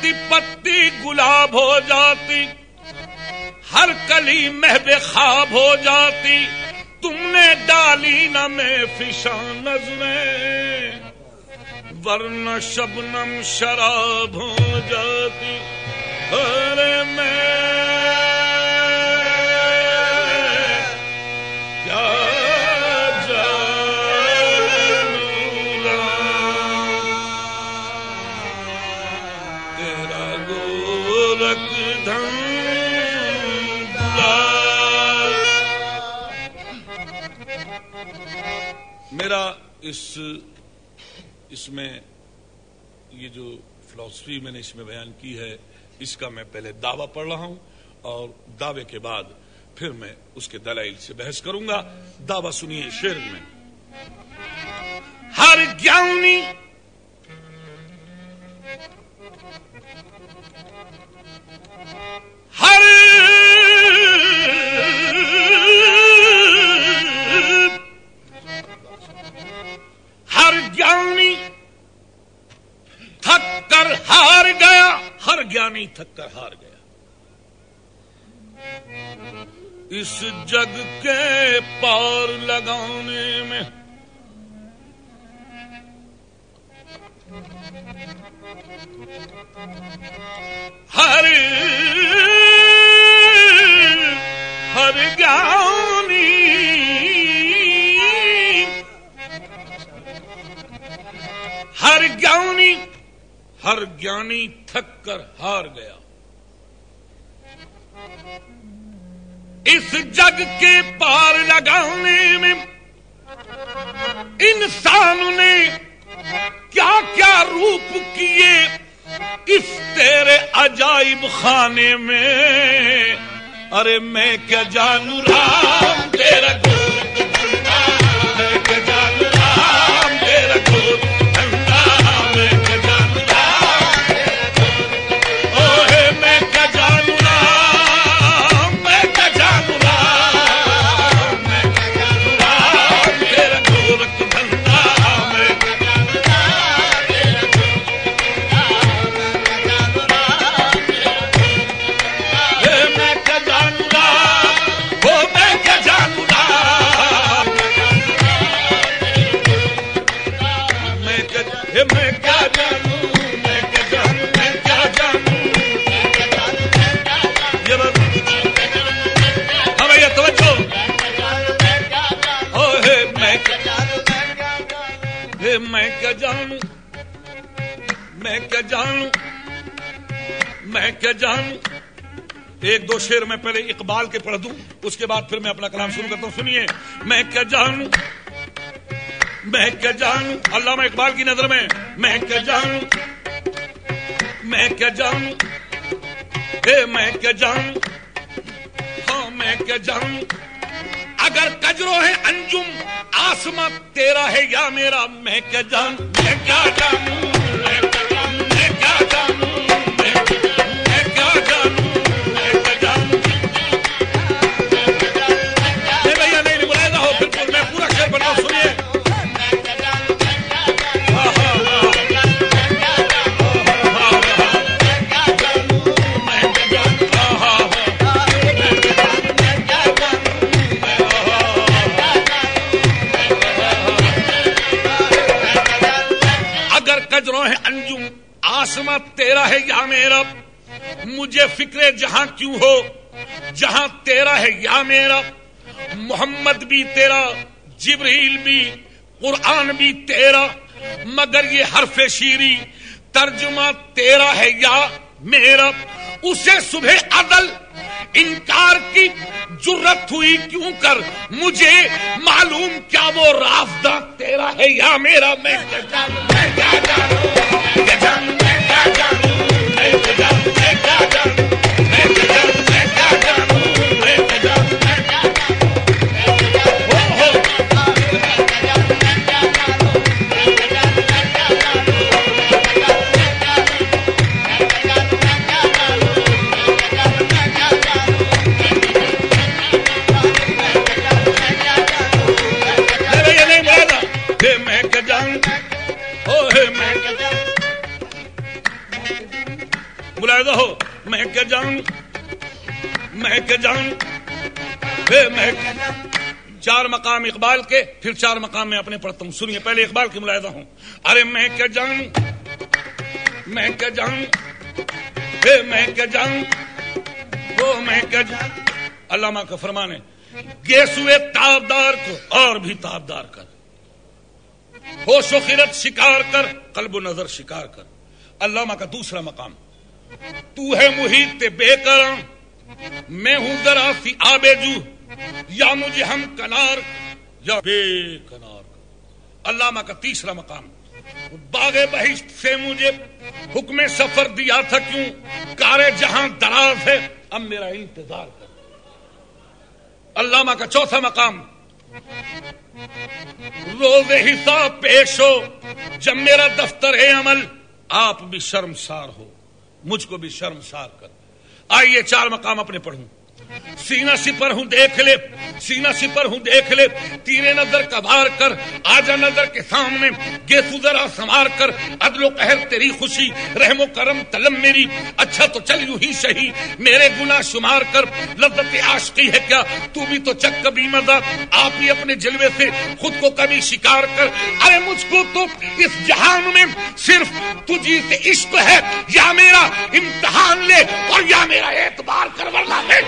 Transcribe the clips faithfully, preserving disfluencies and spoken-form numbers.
पत्ती पत्ती गुलाब हो जाती, हर कली महबे ख्वाब हो जाती, तुमने डाली न में फिशा नजरें, वरना शबनम शराब हो जाती। अरे मैं क्या जानूंगा तेरा गोरख धन। मेरा इस इसमें ये जो फिलॉसफी मैंने इसमें बयान की है, इसका मैं पहले दावा पढ़ रहा हूं और दावे के बाद फिर मैं उसके दलाइल से बहस करूंगा। दावा सुनिए शेर में। हर ज्ञानी हर हर ज्ञानी थक कर हार गया, हर ज्ञानी थक कर हार गया। इस जग के पार लगाने में हर हर ज्ञानी हर ज्ञानी हर ज्ञानी थक कर हार गया। इस जग के पार लगाने में इंसान ने क्या क्या रूप किए इस तेरे अजाइब खाने में। अरे मैं क्या जानू राम तेरा गोरख धंधा, मैं क्या जानू राम तेरा गोरख धंधा, मैं क्या जानू राम ओहे मैं क्या जानू राम, मैं क्या जानू राम, मैं क्या जानू राम तेरा गोरख धंधा, मैं क्या जानू राम तेरा मैं क्या जानू राम, ओ मैं क्या जानू राम, मैं क्या हे मैं क्या जानू, मैं क्या जानू, मैं क्या जानू, ये बस हाँ भैया तवज्जो। ओ हे मैं क्या हे मैं क्या जानू, मैं क्या जानू, मैं क्या जानू। एक दो शेर मैं पहले इकबाल के पढ़ दूं, उसके बाद फिर मैं अपना कलाम शुरू करता हूं। सुनिए। मैं क्या जानू, मैं क्या जानू, अल्लामा इकबाल की नजर में मैं क्या जानू, मैं क्या जानू, हे मैं क्या जानू, हाँ मैं क्या जानू। अगर कजरो है अंजुम आसमां तेरा है या मेरा, मैं क्या जानू, मैं क्या जानू, मैं क्या जानू, मैं क्या जानू, मैं क्या जानू, मैं क्या जानू। नहीं भैया नहीं बुलाएगा हो, बिल्कुल मैं पूरा शेर बनाऊं। सुनिए। कजरों है अंजुम आसमां तेरा है या मेरा, मुझे फिक्रे जहां क्यों हो जहां तेरा है या मेरा। मोहम्मद भी तेरा, जिब्रील भी, कुरान भी तेरा, मगर ये हरफे शीरी तर्जुमा तेरा है या मेरा। उसे सुबह अदल इनकार की जुर्रत हुई क्यों कर, मुझे मालूम क्या वो राफदा तेरा है या मेरा। मैं क्या जानूं, मैं क्या जानूं, क्या जानूं, मैं क्या जानूं, मैं क्या जानूं, मैं क्या जानूं, मैं क्या जानूं, मैं क्या जानूं, मैं क्या जानूं, मैं क्या क्या जानूं, मैं चार मकाम इकबाल के, फिर चार मकाम में अपने पढ़ता हूं। सुनिए, पहले इकबाल की मुलाहिदा हूं। अरे मैं क्या जानूं, मैं क्या जानूं, मैं क्या जानूं, वो मैं क्या जानूं। अल्लामा का फरमान है, गेसुए ताबदार को और भी ताबदार कर, होशो खिरत शिकार कर, कल्बो नजर शिकार कर। अल्लामा का दूसरा मकाम, तू है मुहीत बेकरार, मैं हूं जरा सी आबेजू, या मुझे हम कनार या बेकनार। अल्लामा का तीसरा मकाम, बागे बहिश्त से मुझे हुक्म सफर दिया था क्यों, कारे जहां दराज है अब मेरा इंतजार कर। अल्लामा का चौथा मकाम, रोज़े हिसाब पेश हो जब मेरा दफ्तर है अमल, आप भी शर्मसार हो मुझको भी शर्मसार कर। आइए चार मकाम अपने पढ़ूं। सीना सिपर हूं देख ले, सीना सिपर हूं देख ले, तीरे नजर का वार कर, आजा नजर के सामने गेसु जरा संवार कर। अदलो कहर तेरी खुशी, रहमो करम तलम मेरी, अच्छा तो चल यूं ही सही मेरे गुनाह शुमार कर। लज्जत आशिकी है क्या, तू भी तो चक कभी मजा, आप ही अपने जलवे से खुद को कभी शिकार कर। अरे मुझको तो इस जहान में सिर्फ तुझी से इश्क है, या मेरा इम्तिहान ले और या मेरा एतबार कर, वरना मैं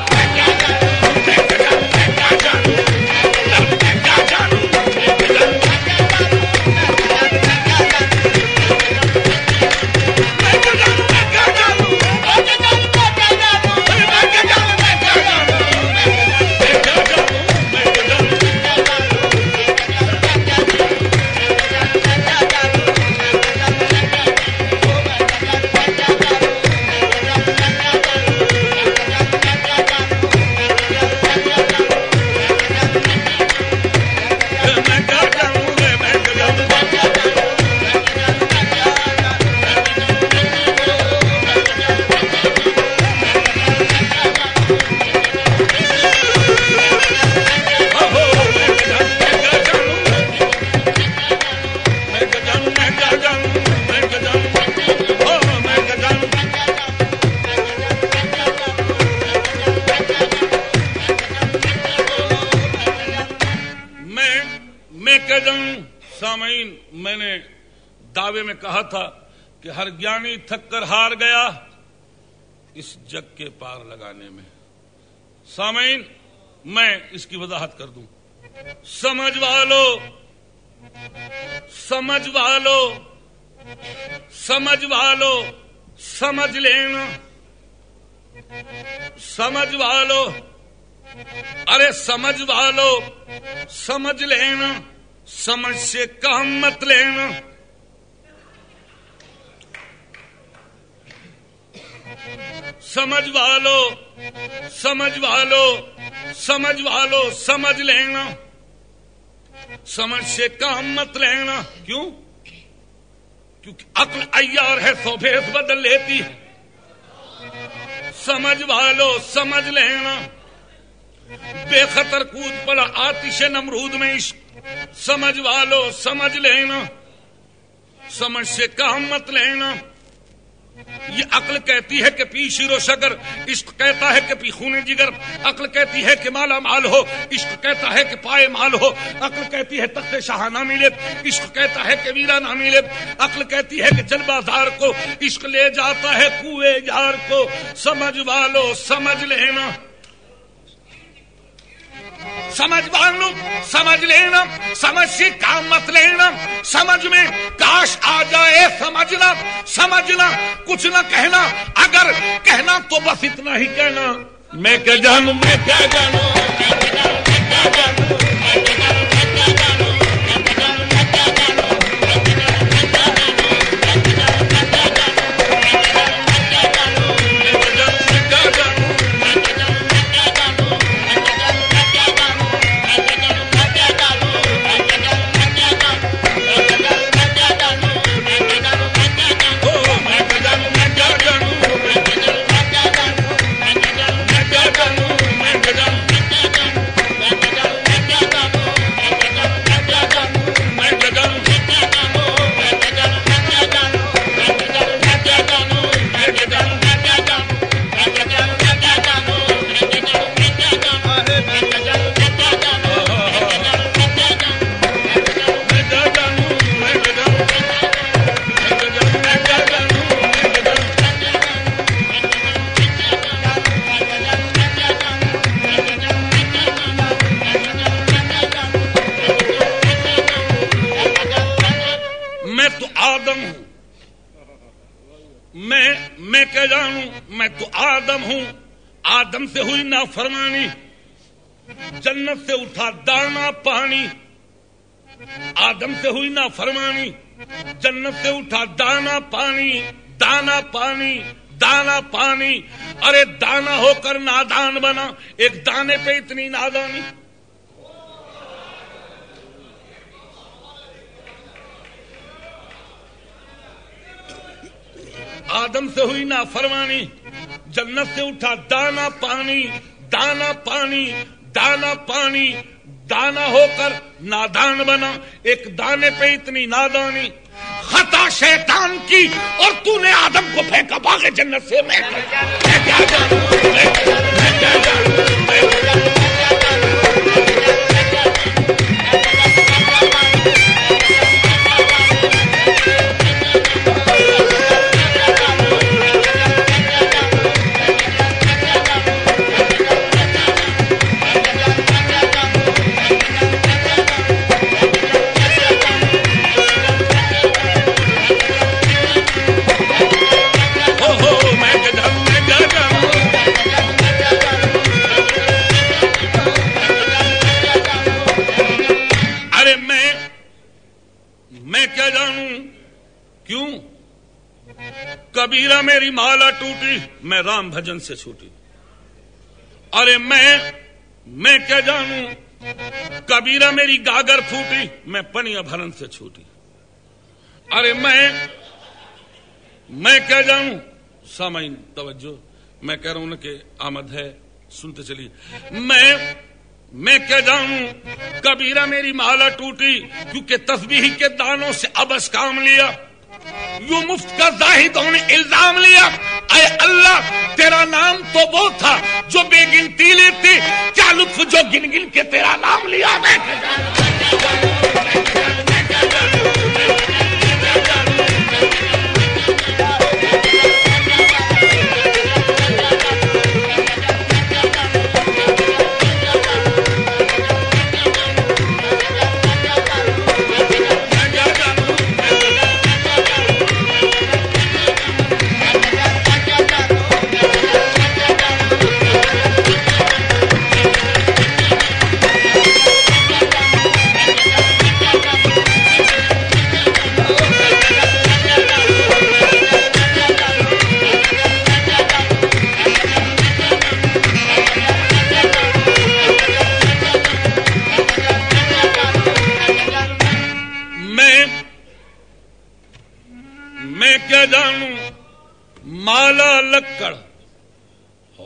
मैंने दावे में कहा था कि हर ज्ञानी थक कर हार गया इस जग के पार लगाने में। सामईन, मैं इसकी वजाहत कर दूं। समझ वालो, समझ वालो, समझ वालो, समझ लेना, समझ वालो, अरे समझ वालो समझ लेना, समझ से काम मत लेना। समझ वालो, समझ वालो, समझ वालो समझ लेना, समझ से काम मत लेना। क्यों? क्योंकि अक्ल अय्यार है, सौ भेस बदल लेती है। समझ वालो समझ लेना, बेखतर कूद पड़ा आतिश नमरूद में इश्क। समझ वालो समझ लेना, समझ से काम मत लेना। ये अक्ल कहती है कि पी शीरो शगर, इश्क कहता है कि पी खूने जिगर। अक्ल कहती है कि माला माल हो, इश्क कहता है कि पाए माल हो। अक्ल कहती है तख्ते शाह ना मिले, इश्क कहता है कि वीरा ना मिले। अक्ल कहती है कि चल बाजार को, इश्क ले जाता है कुए यार को। समझ वालो समझ लेना, समझ वालो समझ लेना, समझ से काम मत लेना। समझ में काश आ जाए समझना, समझना कुछ न कहना, अगर कहना तो बस इतना ही कहना, मैं क्या जानू, मैं क्या जानू, मैं क्या जानू, मैं क्या जानू, मैं क्या जानू, मैं क्या जानू। आदम से हुई नाफरमानी, जन्नत से उठा दाना पानी। आदम से हुई नाफरमानी, जन्नत से उठा दाना पानी, दाना पानी, दाना पानी। अरे दाना होकर नादान बना, एक दाने पे इतनी नादानी। आदम से हुई नाफरमानी, जन्नत से उठा दाना पानी, दाना पानी, दाना पानी। दाना होकर नादान बना, एक दाने पे इतनी नादानी। खता शैतान की और तूने आदम को फेंका भागे जन्नत से। मैं क्या जानूं, मैं क्या जानूं, कबीरा मेरी माला टूटी, मैं राम भजन से छूटी। अरे मैं मैं क्या जानूं, कबीरा मेरी गागर फूटी, मैं पनिया भरन से छूटी। अरे मैं मैं क्या जानूं, सामाइन तवज्जो, मैं कह रहा हूं ना कि आमद है, सुनते चलिए। मैं मैं क्या जानूं, कबीरा मेरी माला टूटी, क्योंकि तस्बीह के दानों से अबस काम लिया। यू मुफ्त का जाहिदों ने इल्जाम लिया। अय अल्लाह, तेरा नाम तो वो था जो बेगिनती लेते, क्या लुत्फ जो गिन गिन के तेरा नाम लिया। मैं माला लक्कड़ हो,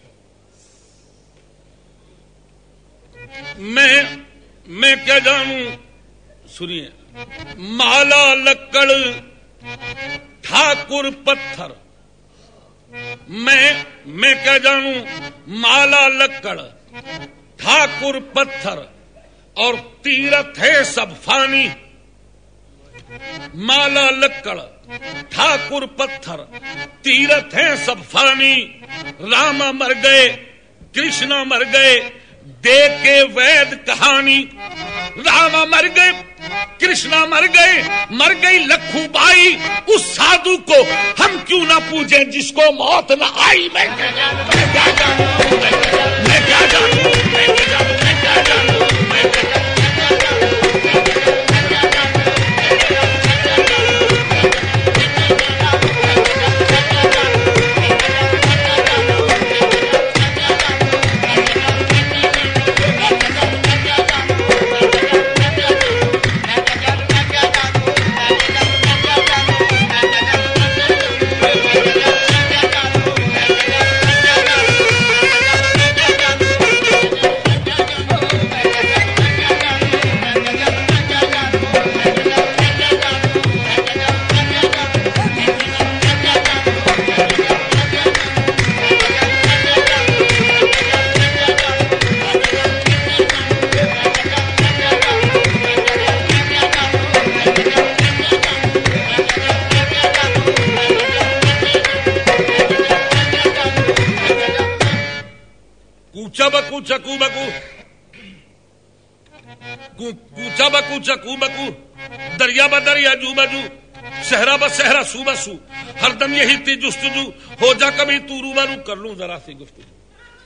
मैं मैं क्या जानूं, सुनिए। माला लक्कड़ ठाकुर पत्थर, मैं मैं क्या जानूं, माला लक्कड़ ठाकुर पत्थर और तीरथ है सब फानी। माला लक्कड़ ठाकुर पत्थर तीरथ है सब फानी। रामा मर गए, कृष्णा मर गए, दे के वैद कहानी। रामा मर गए, कृष्णा मर गए, मर गई लखू बाई। उस साधु को हम क्यों ना पूजे जिसको मौत न आई। मैं क्या जानूं, मैं क्या जानूं, मैं क्या जानूं, मैं क्या जानूं, मैं क्या जानूं। चकू बकू कूचा बकू चकू बकू, दरिया ब दरिया जू बजू, सहरा ब सहरा सू बसू, हरदम यही थी जुस्तजू। हो जा कभी तू रूबरू, कर लूं जरा सी गुफ्तगू।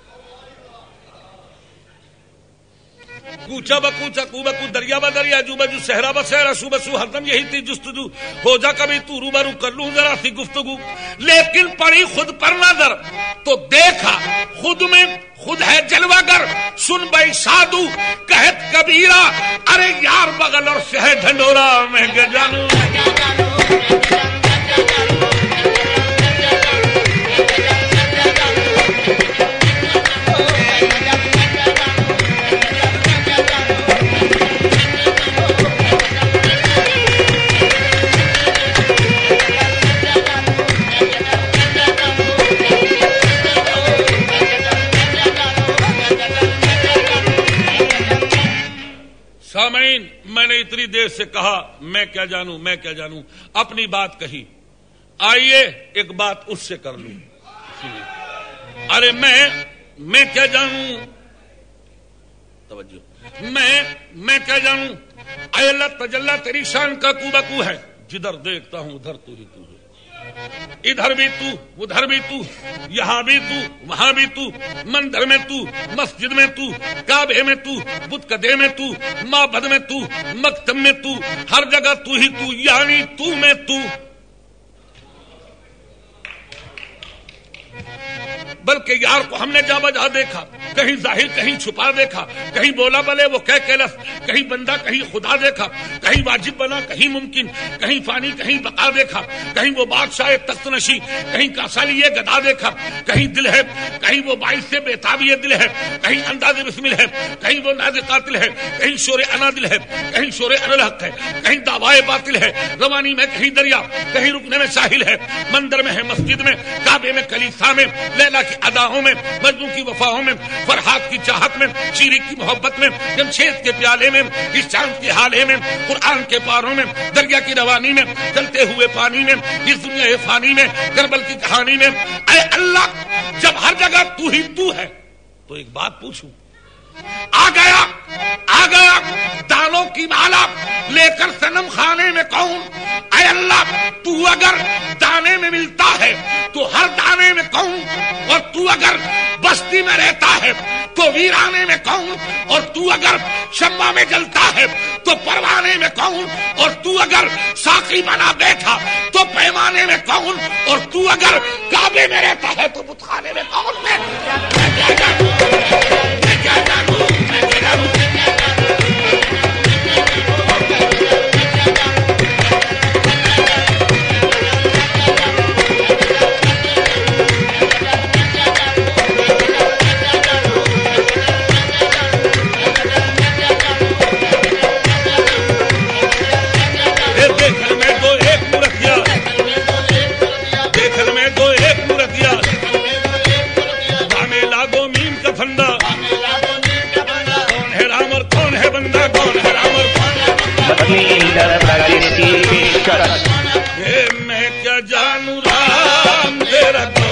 कूचा बकूचा कू बकू दरिया ब दरिया जू बजू सहरा ब सहरा सू बसू हरदम यही थी जुस्तजू हो जा कभी तू रूबरू कर लूं जरा सी गुफ्तगू। लेकिन पड़ी खुद पर नजर तो देखा खुद में खुद है जलवागर। सुन भाई साधु कहत कबीरा अरे यार बगल और शहर ढंडोरा मैं क्या जानू। सामईन मैंने इतनी देर से कहा मैं क्या जानूं मैं क्या जानूं, अपनी बात कही, आइए एक बात उससे कर लूं। अरे मैं मैं क्या जानूं, तवज्जो, मैं मैं क्या जानूं, अल्लाह तजल्ला तेरी शान का कूबकू है, जिधर देखता हूं उधर तू ही तू है, इधर भी तू उधर भी तू, यहां भी तू वहां भी तू, मंदिर में तू मस्जिद में तू, काबे में तू, बुत कदे में तू, माबद में तू, मकतब में तू, हर जगह तू ही तू, यानी तू में तू। बल्कि यार को हमने जा बजा देखा, कहीं जाहिर कहीं छुपा देखा, कहीं बोला बले वो कह केलस, कहीं बंदा कहीं खुदा देखा, कहीं वाजिब बना कहीं मुमकिन, कहीं फानी कहीं बका देखा, कहीं वो बादशाह तख्त नशी कहीं कासाली ये गदा देखा, कहीं दिल है कहीं वो बाइस से बेताब ये दिल है, कहीं अंदाज़े बिस्मिल है, कहीं वो नाज़े कातिल है, कहीं शोरे अनादिल है, कहीं शोरे अनल हक है, कहीं दावाए बातिल है, रवानी में कहीं दरिया, कहीं रुकने में साहिल है, मंदिर में है मस्जिद में, काबे में कलीसा में, लैला की अदाओं में, मजनू की वफाओं में, फरहाद की चाहत में, शीरी की मोहब्बत में, जमशेद के प्याले में, इस चांद के हाले में, कुरान के पारों में, दरिया की रवानी में, चलते हुए पानी में, इस दुनिया फानी में, करबल की कहानी में। ऐ अल्लाह जब हर जगह तू ही तू है तो एक बात पूछूं, आ गया आ गया दानों की माला लेकर सनम खाने में कौन? ऐ अल्लाह तू अगर दाने में मिलता है तो हर दाने में कौन? और तू अगर बस्ती में रहता है तो वीराने में कौन? और तू अगर शम्मा में जलता है तो परवाने में कौन? और तू अगर साकी बना बैठा तो पैमाने में कौन? और तू अगर काबे में रहता है तो बुतखाने में कौन? मैं क्या जानूं, मैं क्या जानूं, मैं क्या जानूं। मैं क्या जानूं राम तेरा